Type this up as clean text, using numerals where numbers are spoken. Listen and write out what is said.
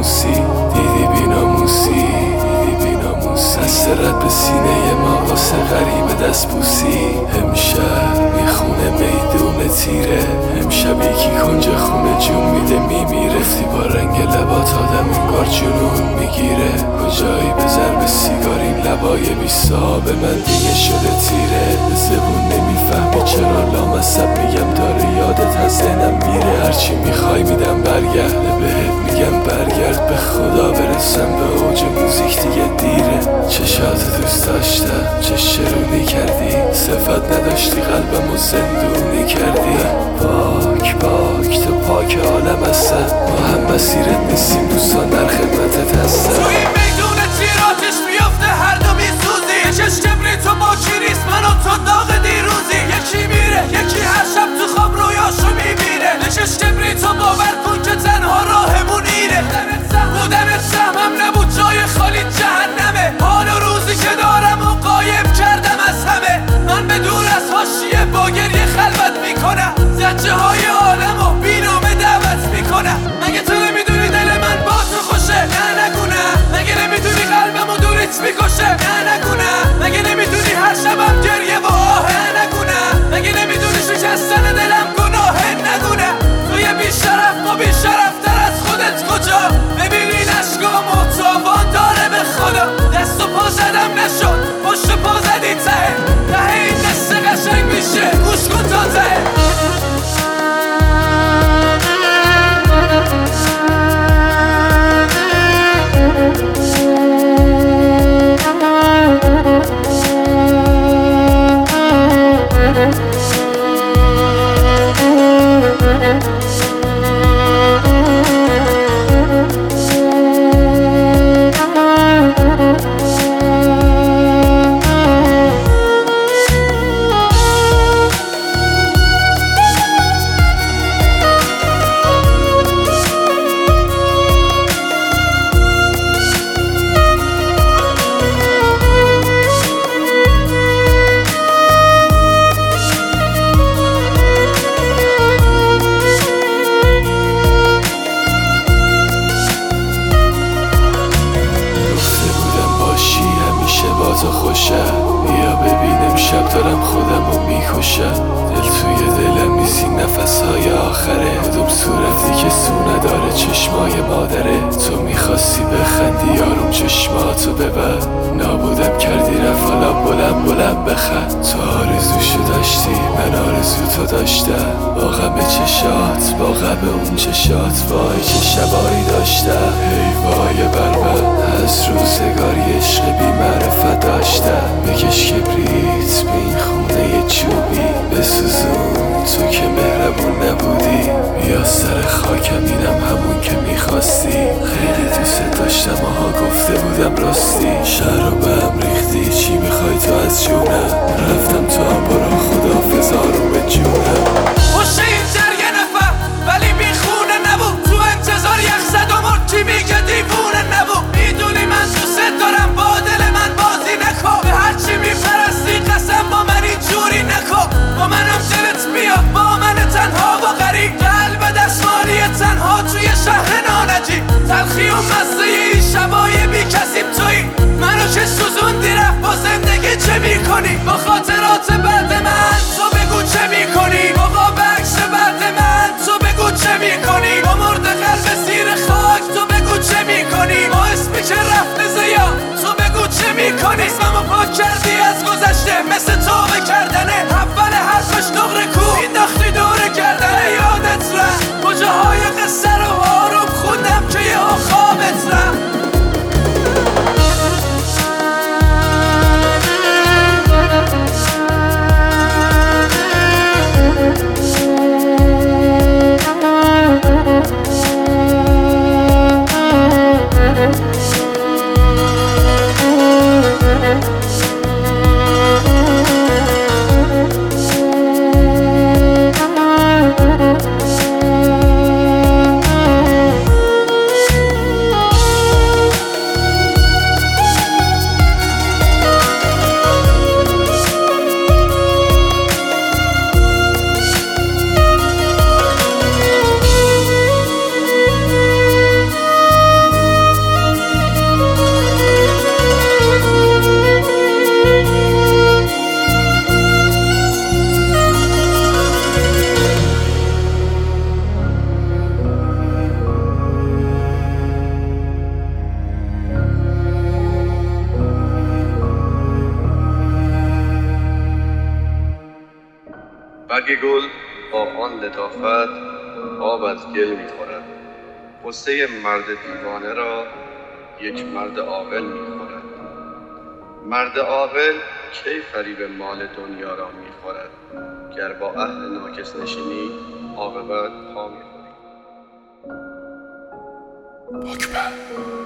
بیناموسی دیدی بیناموسی دست رد به سینه ما واسه غریب دست بوسی امشب میخونه میدون تیره امشب یکی کنج خونه جون میده میمیره گفتی با رنگ لبات آدم انگار جنون میگیره کجایی به ضرب سیگار این لبای بی صاحب من دیگه شده تیره زبون نمیفهمی چرا لامصب میگم داره یادت از ذهنم میره هرچی میخوای میدم برگرده بهت میگم برگرد به خدا برسم به اوج موزیک دیگه دیره چشات دوست داشتم چه شرونی کردی صفت نداشتی قلبمو زندونی کردی پاک تو پاک عالم هستم ما هم مسیرت نیستیم دوستان در خدمتت هستم تو این میدون تیراتش میافته هر دو میسوزی یکش کبری تو با کی نیست من و تو داغ دیروزی یکی میره یکی هر شب تو خواب رویاشو میبینه یکش کبری تو باور کن که تنها راهمون اینه بودنت سهمم نبود جای خالی جهنمه حال و روزی که دارم و قایم کردم از همه من به دور از حاشیه با گریه خلوت میکنم زجه های عالم و بینامه دعوت میکنم مگه تو نمیدونی دل من با تو خوشه نه نگونم مگه نمیدونی قلبم و دوریت میکشه نه نگونم مگه نمیدونی هر شبم گریه و آهه نگونم مگه نمیدونی شکستن دلم گناهه نگونم توی بیشرف ما بیشرفتر از خودت کجا ببینی نشگاه محتوان داره به خدا دست و پا زدم نشد پشت پا زدی ته این قصه قشنگ میشه گوش کن تا ته تو خوشم بیا ببینم شب دارم خودمو میکشم دل توی دلم نیست این نفسهای آخره کدوم صورتی که سو نداره چشمای مادره تو میخواستی بخندی یارم چشماتو ببر نابودم کردی رفت حالا بلند بخند تو آرزوشو داشتی من آرزو تو داشتم با غم چشات با غم اون چشات وای چه شبایی داشتم ای وای بربر از روزگاری عشق بی معرفت داشتم بکش کبریت به این خونه چوبی بسوزون تو که مهربون نبودی بیا سر خاکم اینم همون که میخواستی خیلی دوست داشتم آها گفته بودم راستی شهر رو به هم ریختی چی میخوای تو از جونم رفتم تو هم برو خداحافظ آروم به جونم پشت این جرگه نفر ولی بیخونه نبود تو انتظار یخ زد و مرد کی میگه دیوونه نبود میدونی من دوست دارم با دل من بازی نکن به هرچی میپرستی قسم با من اینجوری نکن با منم دلت بیاد با من تنها و غریب قلب دستمالی تنها توی شهر نانجی تلخی و مزه این شبای بی کسیم توی منو که سوزوندی رفت با زندگی چه میکنی با خاطرات بعد من تو بگو چه میکنی آقا به عکس بعد من تو بگو چه میکنی با مرد قلب زیر خاک تو بگو چه میکنی با اسمی که رفت زیا تو بگو چه میکنی اسممو پاک کردی از گذشته مثل توبه کردنه اول حرفش نقره کو انداختی دوره کردنه یادت رفت کجاهای قصه رو آروم خوندم که یه خوابت رفت برگ گل با آن لطافت آب از گل می‌خورد. غصه مرد دیوانه را یک مرد عاقل می‌خورد. مرد عاقل کی فریب مال دنیا را می‌خورد؟ گر با اهل ناکس نشینی عاقبت پا می‌خوری. اکبر